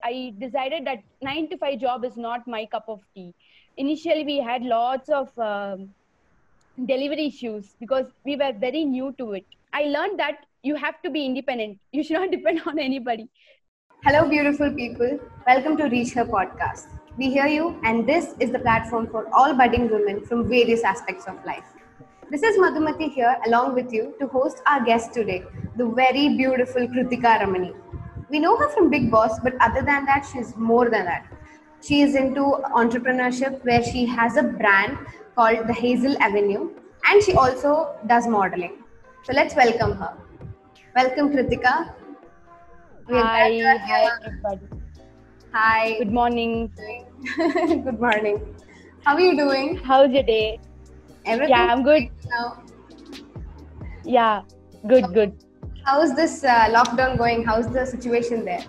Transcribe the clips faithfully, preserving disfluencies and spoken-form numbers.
I decided that nine to five job is not my cup of tea. Initially, we had lots of um, delivery issues because we were very new to it. I learned that you have to be independent. You should not depend on anybody. Hello, beautiful people. Welcome to Reach Her podcast. We hear you, and this is the platform for all budding women from various aspects of life. This is Madhumati here, along with you, to host our guest today, the very beautiful Kritika Ramani. We know her from Big Boss, but other than that, she's more than that. She is into entrepreneurship, where she has a brand called the Hazel Avenue, and she also does modeling. So let's welcome her. Welcome, Kritika. We are glad you Hi, are hi here. everybody. Hi. Good morning. Good morning. How are you doing? How's your day? Everything Yeah, I'm good. fine now. Yeah, good, good. How's this uh, lockdown going? How's the situation there?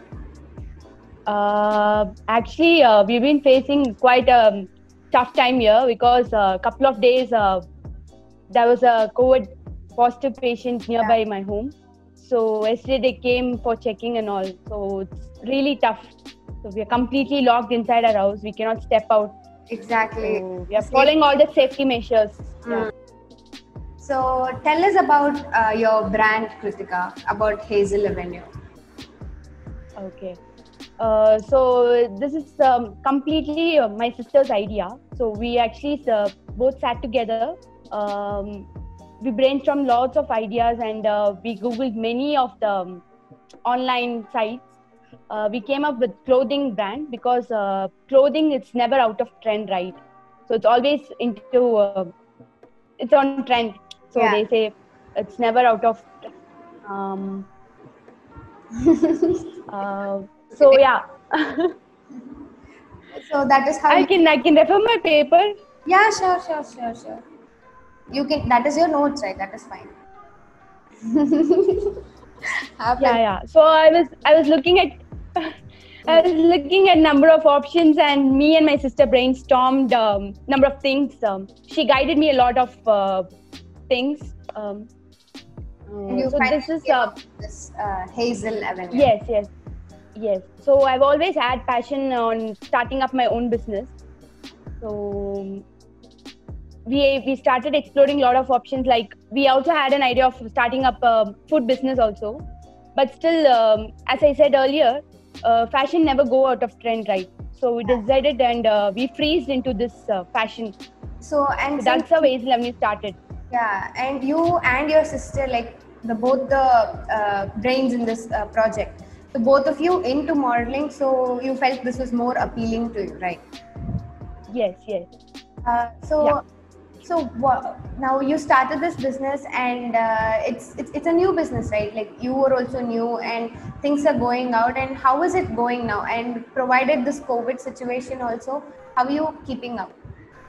Uh, actually, uh, we've been facing quite a tough time here because a couple of days uh, there was a COVID positive patient nearby my home. So yesterday they came for checking and all. So it's really tough. So we are completely locked inside our house. We cannot step out. Exactly. So we are Safe. following all the safety measures. Yeah. Mm. So tell us about uh, your brand, Kritika, about Hazel Avenue. Okay. Uh, so this is um, completely uh, my sister's idea. So we actually uh, both sat together. Um, we brainstormed lots of ideas and uh, we googled many of the um, online sites. Uh, we came up with clothing brand because uh, clothing it's never out of trend, right? So it's always into uh, it's on trend. So they Yeah. say it's never out of. Um, uh, so Okay. yeah. So that is how I you. can I can refer my paper. Yeah, sure, sure, sure, sure. You can. That is your notes, right? That is fine. Yeah, Happen. yeah. So I was I was looking at I was looking at number of options, and me and my sister brainstormed um, number of things. Um, she guided me a lot of uh, things. Um, And uh, you so finally this is came uh, up with this uh, Hazel Avenue. yes, yes, yes. So I've always had passion on starting up my own business. So we we started exploring a lot of options. Like we also had an idea of starting up a food business also, but still, um, as I said earlier, uh, fashion never go out of trend, right? So we decided and uh, we freezed into this uh, fashion. So and So since that's how Hazel Avenue started. yeah, and you and your sister, like the both the uh, brains in this uh, project. So both of you into modeling, so you felt this was more appealing to you, right? Yes, yes, Uh, yeah. so, so wha- now you started this business, and uh, it's, it's it's a new business, right? Like you were also new, and things are going out. And how is it going now? And provided this COVID situation also, how are you keeping up?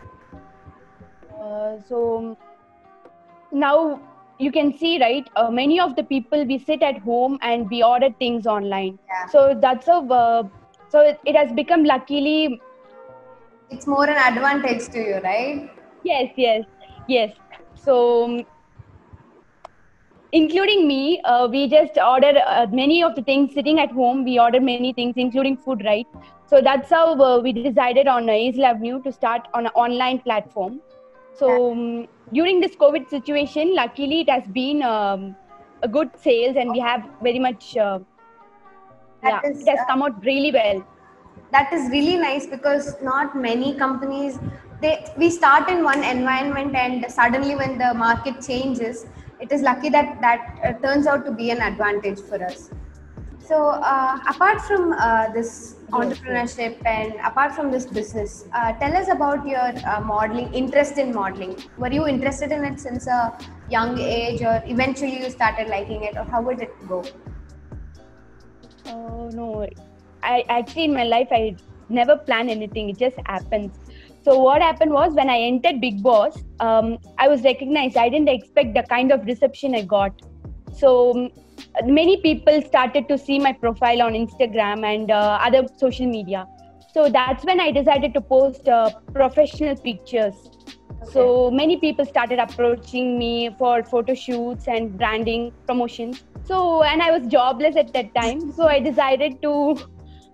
Uh, so now you can see, right? Uh, many of the people we sit at home and we order things online. Yeah, So that's a uh, so it, it has become luckily. it's more an advantage to you, right? Yes, yes, yes. So, um, including me, uh, we just order uh, many of the things sitting at home. We order many things, including food, right? So that's how uh, we decided on uh, Hazel Avenue to start on an online platform. Yeah. So um, during this COVID situation, luckily it has been um, a good sales, and we have very much. Uh, That yeah, it is has uh, come out really well. that is really nice because not many companies, they we start in one environment, and suddenly when the market changes, it is lucky that that uh, turns out to be an advantage for us. So uh, apart from uh, this Yes, yes. entrepreneurship and apart from this business, uh, tell us about your uh, modeling interest in modeling. Were you interested in it since a young age, or eventually you started liking it, or how would it go? Oh no, I actually in my life I never plan anything. It just happens. So what happened was when I entered Big Boss, um, I was recognized. I didn't expect the kind of reception I got. So um, many people started to see my profile on Instagram and uh, other social media. So that's when I decided to post uh, professional pictures. Okay. So many people started approaching me for photo shoots and branding promotions. So and I was jobless at that time. So I decided to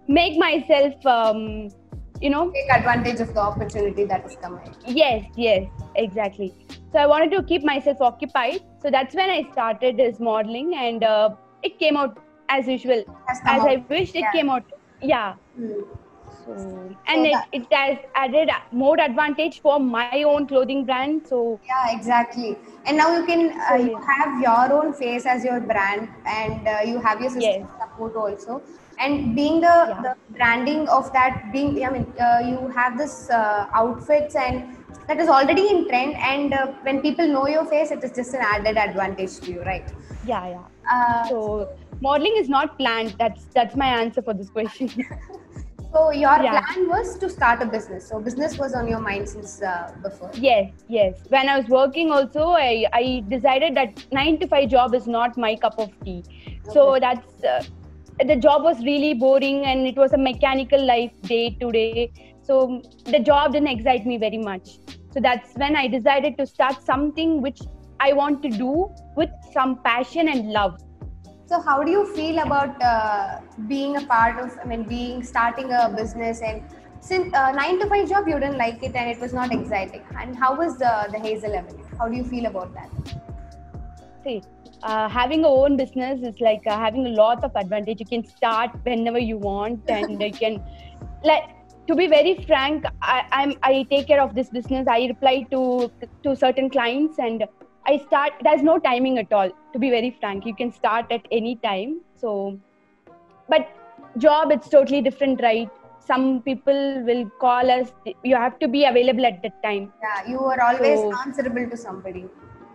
make myself, um, you know, take advantage of the opportunity that is coming. Yes, yes, exactly. So I wanted to keep myself occupied. So that's when I started this modeling, and uh, it came out as usual, Has come as out. I wished. It Yeah. came out, yeah. Hmm. So So and it that, it has added more advantage for my own clothing brand. So yeah, exactly. And now you can uh, so you yeah, have your own face as your brand, and uh, you have your sister's yes, support also. And being the yeah, the branding of that, being I mean, uh, you have this uh, outfits, and that is already in trend. And uh, when people know your face, it is just an added advantage to you, right? yeah, yeah. Uh, So modeling is not planned. That's that's my answer for this question. so your Yeah. plan was to start a business. So business was on your mind since uh, before. Yes, yes. When I was working also, I, I decided that nine to five job is not my cup of tea. Okay. So that's, uh, the job was really boring and it was a mechanical life day to day. So the job didn't excite me very much. So that's when I decided to start something which I want to do with some passion and love. So how do you feel about uh, being a part of, I mean, being starting a business, and since uh, nine to five job you didn't like it and it was not exciting. And how was the the Hazel Avenue? How do you feel about that? See, uh, having a own business is like uh, having a lot of advantage. You can start whenever you want, and you can, like, to be very frank, I, I'm I take care of this business. I reply to to certain clients, and I start. There's no timing at all. To be very frank, you can start at any time. So, but job, it's totally different, right? Some people will call us. You have to be available at that time. Yeah, you are always So answerable to somebody.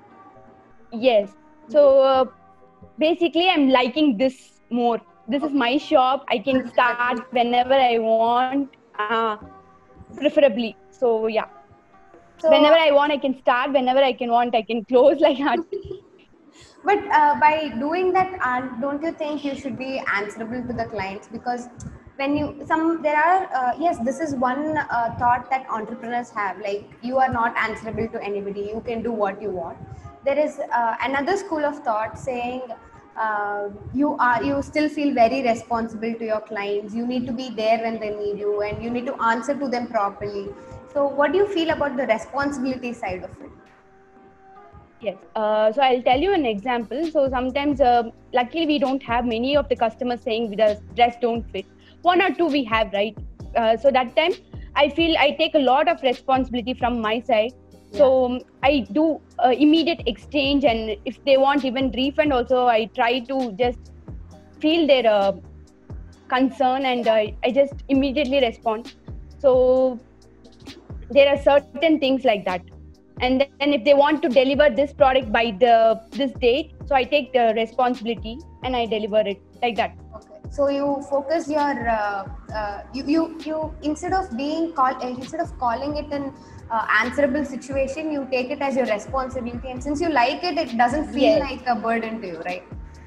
yes. So uh, basically, I'm liking this more. This is Okay. my shop. I can start Exactly. whenever I want, uh, preferably. So yeah, whenever So I want, I can start. Whenever I can want, I can close like that. but uh, by doing that, uh, don't you think you should be answerable to the clients? Because when you some there are uh, yes, this is one uh, thought that entrepreneurs have. Like, you are not answerable to anybody. You can do what you want. There is uh, another school of thought saying uh, you are you still feel very responsible to your clients. You need to be there when they need you, and you need to answer to them properly. So, what do you feel about the responsibility side of it? Yes. Uh, so I'll tell you an example. So sometimes, uh, luckily, we don't have many of the customers saying the dress don't fit. One or two we have, right? Uh, so that time, I feel I take a lot of responsibility from my side. Yeah. So um, I do uh, immediate exchange, and if they want even refund, also I try to just feel their uh, concern, and uh, I just immediately respond. So there are certain things like that, and then if they want to deliver this product by the this date, so I take the responsibility and I deliver it like that. Okay. So you focus your uh, uh, you, you you instead of being call uh, instead of calling it an uh, answerable situation, you take it as your responsibility, and since you like it, it doesn't feel Yes, like a burden to you, right?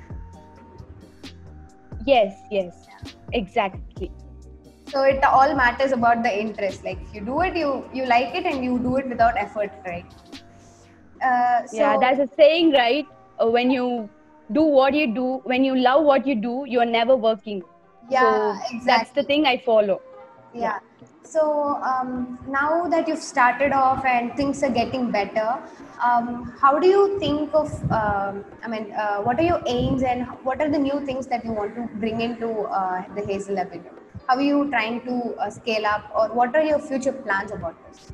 yes, yes, exactly. So it all matters about the interest. Like, if you do it, you you like it, and you do it without effort, right? Uh, Yeah, so there's a saying, right? Uh, when you do what you do, when you love what you do, you are never working. yeah, So that's the exactly. thing I follow. Yeah. Yeah. So um, now that you've started off and things are getting better, um, how do you think of, um, I mean, uh, what are your aims and what are the new things that you want to bring into uh, the Hazel Avenue? How are you trying to uh, scale up, or what are your future plans about this?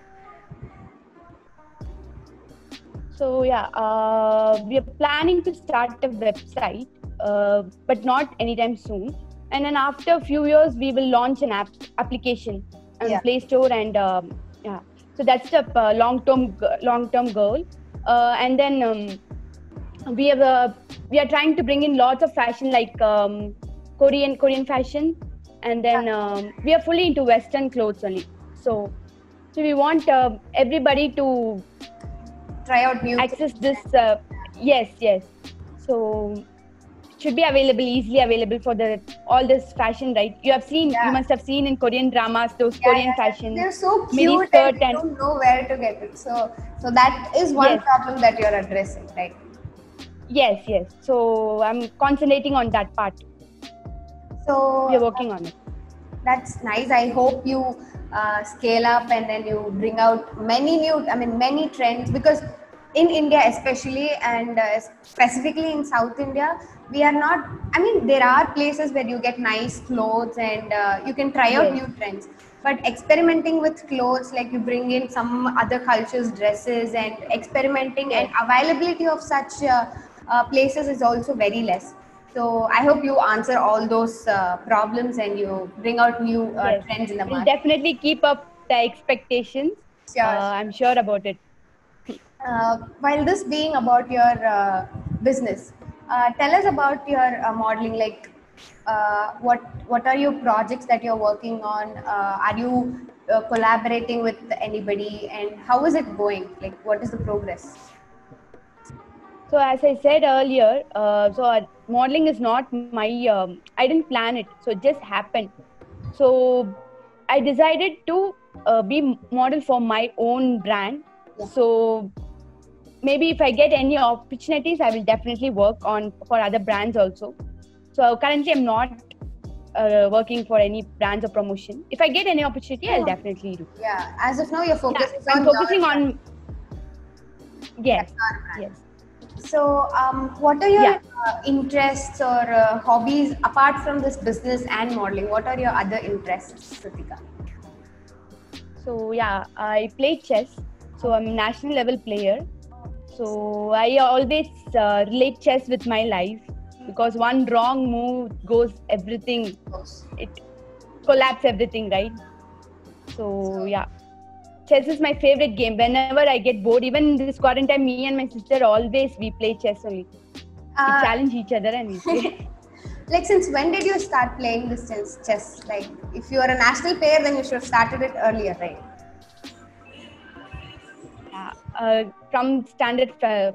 So yeah, uh, we are planning to start a website, uh, but not anytime soon. And then after a few years, we will launch an app application on Yeah. Play Store, and um, yeah. So that's the uh, long-term long-term goal. Uh, and then um, we have uh, we are trying to bring in lots of fashion, like um, Korean Korean fashion, and then um, we are fully into Western clothes only. So so we want uh, everybody to Try out new access things. this. Uh, yes, yes. So it should be available, easily available for the all this fashion, right? You have seen, you Yeah. must have seen in Korean dramas those Yeah, Korean yeah, yeah. fashion They're so mini cute, and skirt, we and don't know where to get it. So, so that is one yes, problem that you're addressing, right? yes, yes. So I'm concentrating on that part. So, We are uh, working on it. That's nice. I hope you uh, scale up and then you bring out many new, I mean, many trends, because in India, especially, and uh, specifically in South India, we are not, I mean, there are places where you get nice clothes and uh, you can try out Yes, new trends. But experimenting with clothes, like you bring in some other cultures' dresses and experimenting, and yes, availability of such uh, uh, places is also very less. So I hope you answer all those uh, problems and you bring out new uh, yes. trends in the We'll market. definitely keep up the expectations. Uh, Sure. I'm sure about it. Uh, while this being about your uh, business, uh, tell us about your uh, modeling. Like, uh, what what are your projects that you're working on? Uh, are you uh, collaborating with anybody, and how is it going? Like, what is the progress? So as I said earlier, uh, so uh, modeling is not my. Um, I didn't plan it, so it just happened. So I decided to uh, be model for my own brand. Yeah. So maybe if I get any opportunities, I will definitely work on for other brands also. So currently, I'm not uh, working for any brands or promotion. If I get any opportunity, I'll Oh, definitely do. yeah. As of now, your Yeah, focus is I'm on your focusing brand. on Yeah, yes, your brand. yes, So, um, what are your yeah. uh, interests or uh, hobbies apart from this business and modeling? What are your other interests, Kritika? So yeah, I play chess. So I'm a Okay. national level player. So I always uh, relate chess with my life because one wrong move goes everything. Course. It collapse everything, right? So So, yeah, chess is my favorite game. Whenever I get bored, even in this quarantine, me and my sister always we play chess only. We uh, challenge each other and we play. like, since when did you start playing this chess? chess? Like, if you are a national player, then you should have started it earlier, right? Yeah, uh, from standard uh,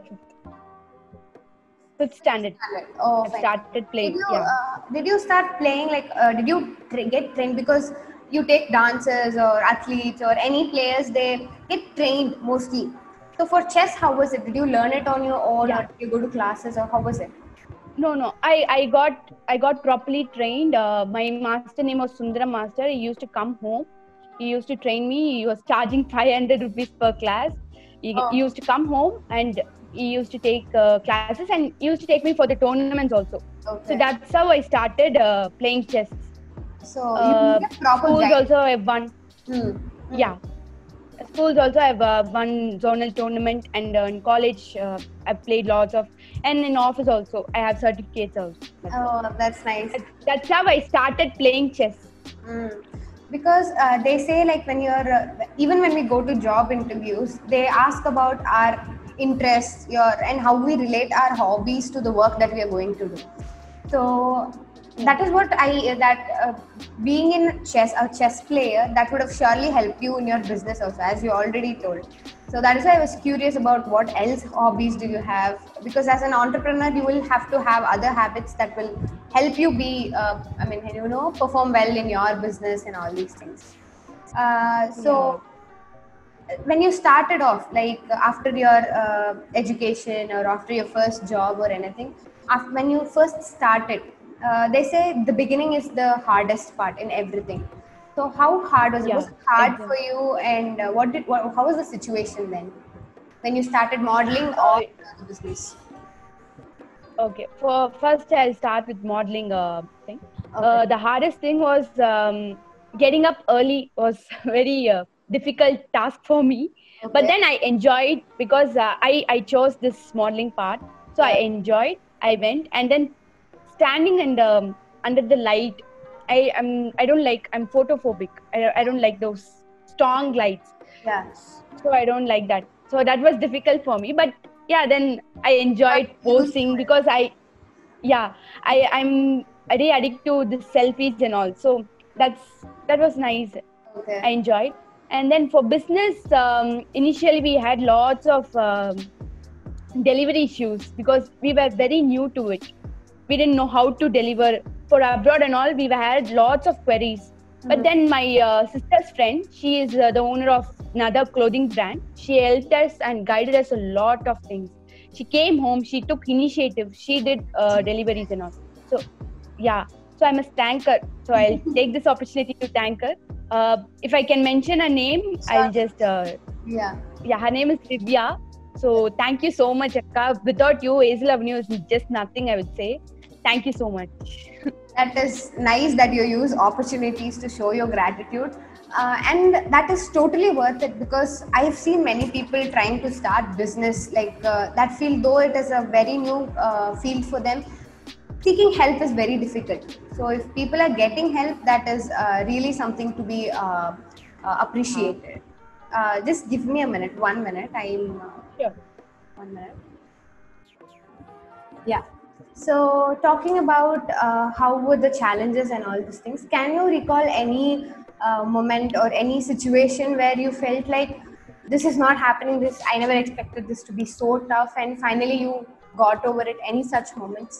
fifth standard, Standard. Oh, I've fine. started Did playing. you Yeah. uh, did you start playing, like uh, did you tra- get trained, because you take dancers or athletes or any players, they get trained mostly. So for chess, how was it? Did you learn it on your own, or Yeah. did you go to classes, or how was it? No, no. I, I got I got properly trained. Uh, my master name was Sundaram Master. He used to come home. He used to train me. He was charging five hundred rupees per class. He, he Oh, used to come home and he used to take uh, classes and he used to take me for the tournaments also. So okay. that's how I started uh, playing chess. So you Uh, need a proper schools guide. also have won. Hmm. Hmm. Yeah, schools also have uh, won zonal tournament and uh, in college uh, I've played lots of, and in office also I have certificates also. That's all. Oh, that's nice. That- That's how I started playing chess. Mm. Because uh, they say, like, when you're uh, even when we go to job interviews, they ask about our interests, your and how we relate our hobbies to the work that we are going to do. So Yeah. that is what I that uh, being in chess, a chess player, that would have surely helped you in your business also, as you already told. So that is why I was curious about what else hobbies do you have, because as an entrepreneur you will have to have other habits that will help you be uh, I mean, you know, perform well in your business and all these things. Uh, Yeah. so when you started off, like after your uh, education or after your first job or anything, after when you first started, uh, they say the beginning is the hardest part in everything. So how hard was it? Was Yeah. it hard for Exactly. you, and uh, what did what, how was the situation then when you started modeling or Uh, the business? okay. For first, I'll start with modeling uh, thing. Okay. Uh, the hardest thing was um, getting up early was very uh, difficult task for me. But Okay. then I enjoyed because uh, I I chose this modeling part, so I Yeah. enjoyed. I went and then standing and um, under the light. I am I don't like I'm photophobic. I I don't like those strong lights, Yeah. so I don't like that. So that was difficult for me. But yeah, then I enjoyed Got used to posing it. because I yeah I I'm very addicted to the selfies and all. So that's that was nice. I Okay. enjoyed. And then for business, um, initially we had lots of um, delivery issues because we were very new to it. We didn't know how to deliver for abroad and all. We had lots of queries. But Hmm. then my uh, sister's friend, she is uh, the owner of another clothing brand. She helped us and guided us a lot of things. She came home, she took initiative, she did uh, deliveries and all. So yeah, So I'm a thanker. So I'll take this opportunity to thank her. Uh, if I can mention her name, Sure. I'll just uh, Yeah. yeah, her name is Divya. So thank you so much, Akka. Without you, Hazel Avenue is just nothing, I would say. Thank you so much. That is nice that you use opportunities to show your gratitude. Uh, and that is totally worth it, because I've seen many people trying to start business like uh, that field, though it is a very new uh, field for them. Seeking help is very difficult. So if people are getting help, that is uh, really something to be uh, uh, appreciated. Uh, just give me a minute, one minute. I'm uh, Sure. one minute. Yeah. So talking about uh, how were the challenges and all these things, can you recall any uh, moment or any situation where you felt like this is not happening, this I never expected this to be so tough, and finally you got over it? Any such moments?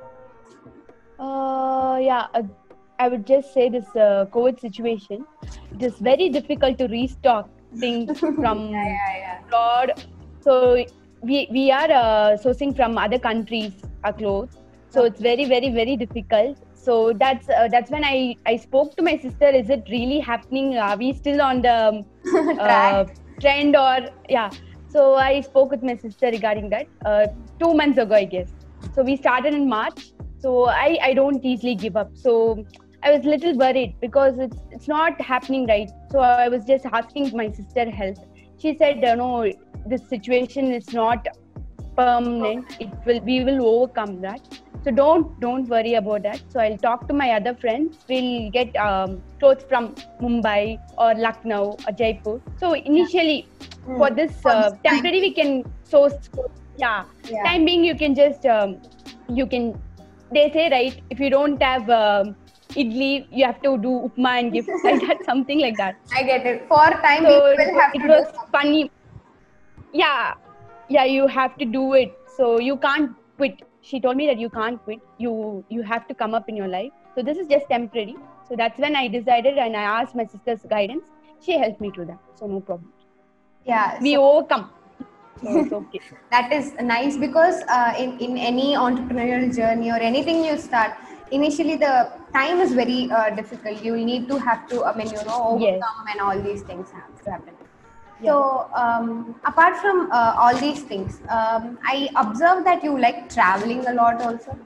Uh, yeah, uh, I would just say this uh, COVID situation, it is very difficult to restock things from Yeah, yeah, yeah. abroad. So we we are uh, sourcing from other countries our clothes. So it's very very very difficult. So that's uh, that's when I I spoke to my sister. Is it really happening? Are we still on the um, uh, Track. trend or yeah? So I spoke with my sister regarding that uh, two months ago, I guess. So we started in March. So I, I don't easily give up. So I was a little worried because it's it's not happening right. So I was just asking my sister help. She said, uh, no, this situation is not permanent. It will we will overcome that. So don't don't worry about that. So I'll talk to my other friends. We'll get um, clothes from Mumbai or Lucknow or Jaipur. So initially, Hmm. for this For uh, this time temporary, we can source. Yeah, Yeah. time being, you can just um, you can. They say right, if you don't have um, idli, you have to do upma and give like that, something like that. I get it. For time, So we it, will have it to do was something. funny. Yeah, yeah, you have to do it. So you can't quit. She told me that you can't quit. You you have to come up in your life. So this is just temporary. So that's when I decided and I asked my sister's guidance. She helped me to that. So no problem. Yeah. We So overcome. So it's okay. that is nice, because uh, in, in any entrepreneurial journey or anything you start, initially the time is very uh, difficult. You need to have to, I mean, you know, Yes. overcome, and all these things have to happen. Yeah. So um, apart from uh, all these things, um, I observe that you like traveling a lot also.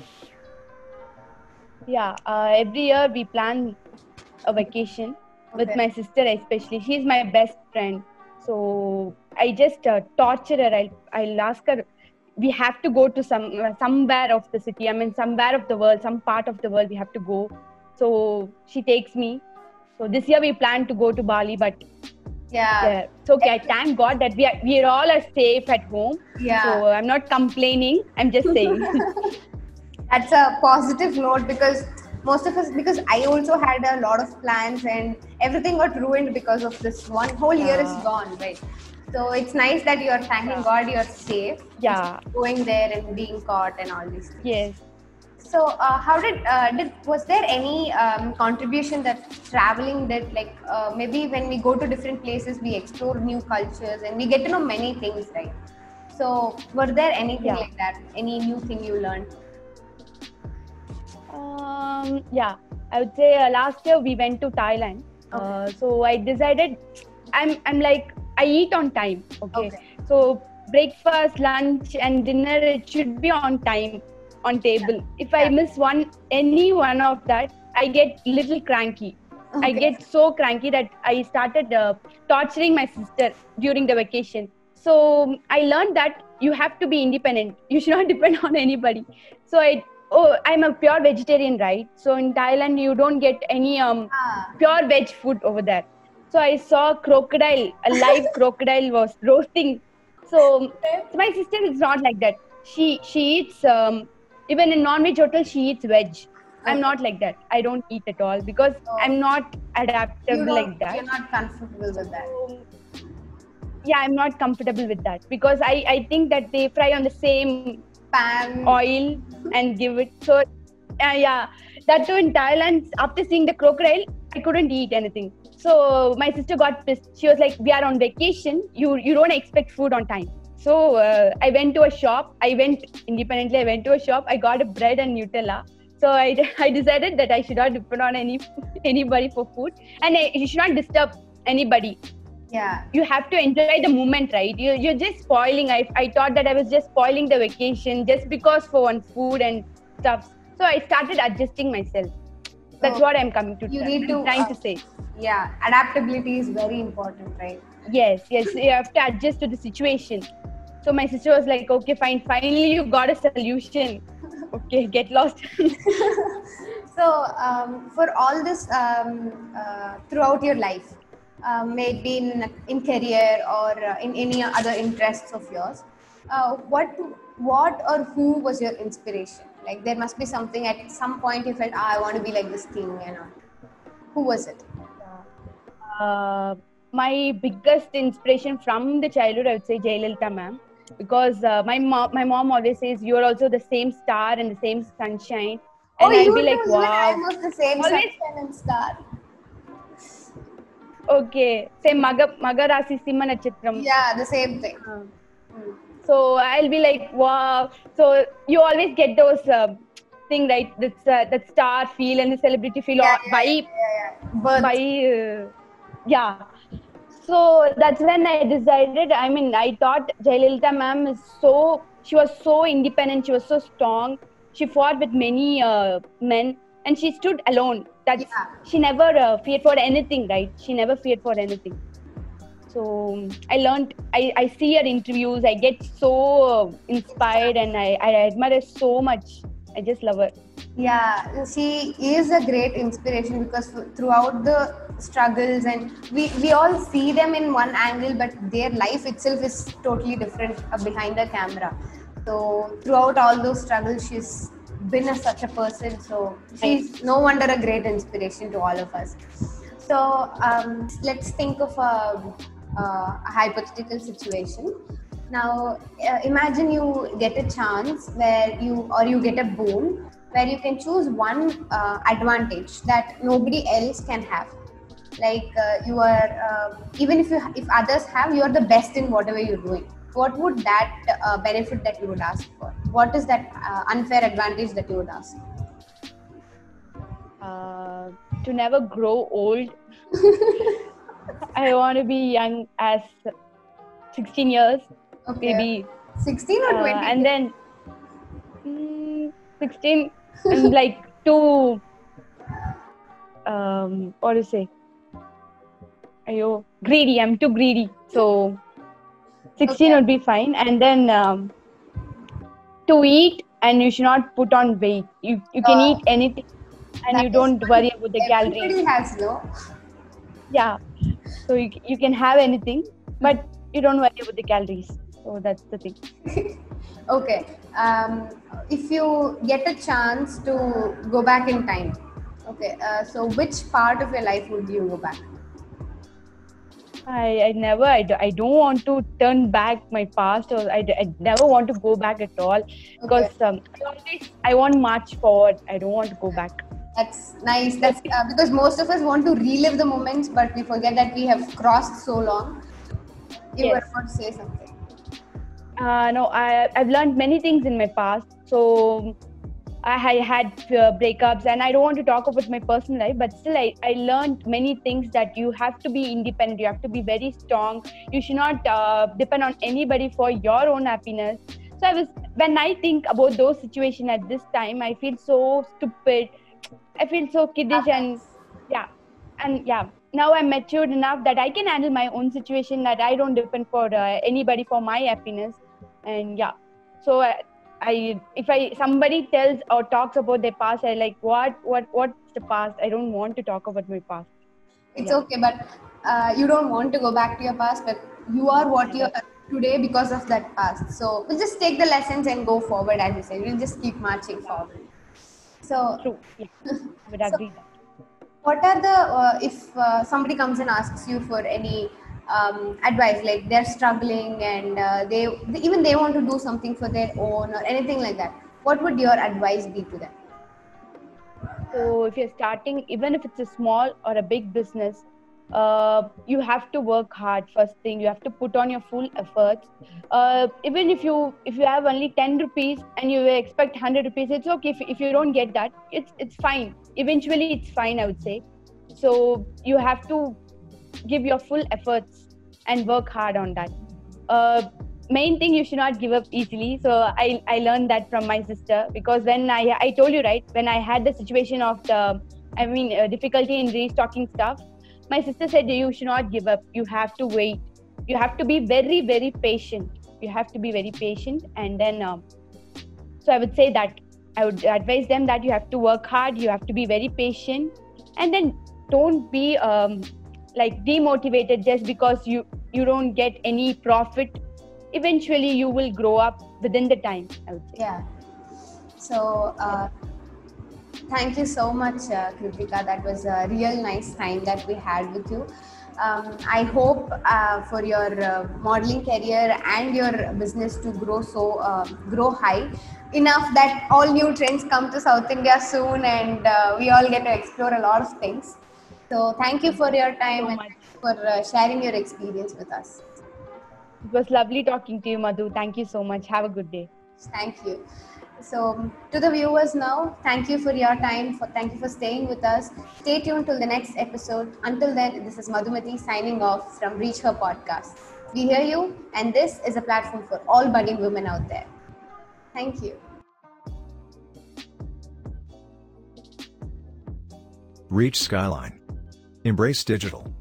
Yeah. Uh, every year we plan a vacation with Okay. my sister, especially. She's my best friend. So I just uh, torture her. I'll, I'll ask her, we have to go to some uh, somewhere of the city. I mean, somewhere of the world, some part of the world we have to go. So she takes me. So this year we plan to go to Bali, but Yeah. yeah, it's okay. I thank God that we are we are all are safe at home. Yeah. So I'm not complaining. I'm just saying. That's a positive note, because most of us, because I also had a lot of plans and everything got ruined because of this one whole year is Yeah. gone, right? So it's nice that you're thanking Yeah. God you're safe. Yeah. Going there and being caught and all these things. Yes. So uh, how did uh, did was there any um, contribution that traveling did? Like uh, maybe when we go to different places, we explore new cultures and we get to know many things, right? So were there anything Yeah. like that? Any new thing you learned? Um, yeah, I would say uh, last year we went to Thailand. Uh, so I decided I'm I'm like I eat on time. Okay. Okay. So breakfast, lunch, and dinner it should be on time on table. If I Yeah. miss one any one of that, I get little cranky. I Okay. get so cranky that I started uh, torturing my sister during the vacation. So I learned that you have to be independent. You should not depend on anybody. So I oh I'm a pure vegetarian, right? So in Thailand you don't get any um Ah. pure veg food over there. So I saw crocodile, a live crocodile was roasting. So, so my sister is not like that. She she eats um even in non-veg hotel she eats veg. I'm Okay. not like that. I don't eat at all because So I'm not you adaptable like don't, that. you're not comfortable with that. So, yeah, I'm not comfortable with that because I, I think that they fry on the same Pan. oil and give it. So, uh, yeah, that too in Thailand, after seeing the crocodile, I couldn't eat anything. So my sister got pissed. She was like, "We are on vacation. You you don't expect food on time." So uh, I went to a shop. I went independently. I went to a shop. I got a bread and Nutella. So I, I decided that I should not depend on any anybody for food, and I, you should not disturb anybody. Yeah. You have to enjoy the moment, right? You, you're just spoiling. I, I thought that I was just spoiling the vacation just because for one food and stuff. So I started adjusting myself. That's So what I'm coming to. you try- need I'm to, trying uh, to say. yeah, adaptability is very important, right? Yes, yes. You have to adjust to the situation. So my sister was like, "Okay, fine. Finally, you got a solution. Okay, get lost." So, um, for all this, um, uh, throughout your life, uh, maybe in, in career or uh, in any other interests of yours, uh, what what or who was your inspiration? Like there must be something at some point you felt, ah, I want to be like this king, you know. Who was it? Uh, my biggest inspiration from the childhood, I would say Jayalalitha ma'am, because uh, my mom, my mom always says you are also the same star and the same sunshine, Oh, and I'll you be like, know, even I wow, was the same always sunshine and star. okay, same Maga Maga Rasi Simha Natchatram. Yeah, the same thing. Uh, Hmm. so I'll be like, wow. So you always get those uh, thing, right? That's uh, that star feel and the celebrity feel Yeah, or yeah, by yeah, yeah, yeah. Birth. by uh, yeah. So that's when I decided. I mean, I thought Jayalalitha ma'am is so. She was so independent. She was so strong. She fought with many uh, men, and she stood alone. That's Yeah. she never uh, feared for anything, right? She never feared for anything. So I learned. I, I see her interviews. I get so uh, inspired, and I, I admire her so much. I just love her. Yeah, she is a great inspiration because throughout the struggles and we, we all see them in one angle, but their life itself is totally different uh, behind the camera. So throughout all those struggles, she's been a, such a person. So she's no wonder a great inspiration to all of us. So um, let's think of a, a hypothetical situation. Now, uh, imagine you get a chance where you, or you get a boon where you can choose one uh, advantage that nobody else can have. Like uh, you are, uh, even if you, if others have, you are the best in whatever you're doing. What would that uh, benefit that you would ask for? What is that uh, unfair advantage that you would ask? Uh, to never grow old. I want to be young as sixteen years, Okay. maybe. sixteen or Uh, twenty? and then mm, sixteen and like too, um, what do you say? Ayo, greedy. I'm too greedy. So sixteen Okay. would be fine. And then um, to eat, and you should not put on weight. You, you can Uh, eat anything and that you is don't one worry about the calories. everybody has, no? Yeah. So you, you can have anything, but you don't worry about the calories. So that's the thing. Okay. Um, if you get a chance to go back in time, okay, uh, so which part of your life would you go back? I, I never, I, do, I don't want to turn back my past, or I, I never want to go back at all, because Okay. um, I always, I want to march forward. I don't want to go back. That's nice. That's uh, because most of us want to relive the moments, but we forget that we have crossed so long. You were Yes. about to say something. Uh, no, I, I've learned many things in my past. So I, I had uh, breakups, and I don't want to talk about my personal life, but still I, I learned many things, that you have to be independent. You have to be very strong. You should not uh, depend on anybody for your own happiness. So I was, when I think about those situations at this time, I feel so stupid. I feel so kiddish, and yeah, and yeah. Now I'm matured enough that I can handle my own situation. That I don't depend for uh, anybody for my happiness, and yeah. So I, I, if I somebody tells or talks about their past, I like what, what, what's the past? I don't want to talk about my past. It's Yeah. okay, but uh, you don't want to go back to your past, but you are what you are today because of that past. So we'll just take the lessons and go forward, as you said. We'll just keep marching forward. So, True. Yeah, I would so agree that. what are the uh, if uh, somebody comes and asks you for any um, advice, like they're struggling and uh, they, they even they want to do something for their own or anything like that, what would your advice be to them? So if you're starting, even if it's a small or a big business, uh, you have to work hard. First thing, you have to put on your full efforts. Uh, even if you if you have only ten rupees and you expect one hundred rupees, it's okay. If, if you don't get that, it's it's fine. Eventually it's fine, I would say. So you have to give your full efforts and work hard on that. Uh, main thing, you should not give up easily. So I, I learned that from my sister, because when I I told you, right, when I had the situation of the I mean uh, difficulty in restocking stuff, my sister said you should not give up. You have to wait. You have to be very very patient. You have to be very patient, and then um, so I would say that I would advise them that you have to work hard. You have to be very patient, and then don't be um, like demotivated just because you you don't get any profit. Eventually you will grow up within the time, I would say. Yeah. So uh, thank you so much, uh, Kritika. That was a real nice time that we had with you. Um, I hope uh, for your uh, modeling career and your business to grow so uh, grow high enough that all new trends come to South India soon, and uh, we all get to explore a lot of things. So thank you for your time So and much. for uh, sharing your experience with us. It was lovely talking to you, Madhu. Thank you so much. Have a good day. Thank you. So to the viewers now, thank you for your time. For thank you for staying with us. Stay tuned till the next episode. Until then, this is Madhumati signing off from Reach Her Podcast. We hear you, and this is a platform for all budding women out there. Thank you. Reach Skyline. Embrace digital.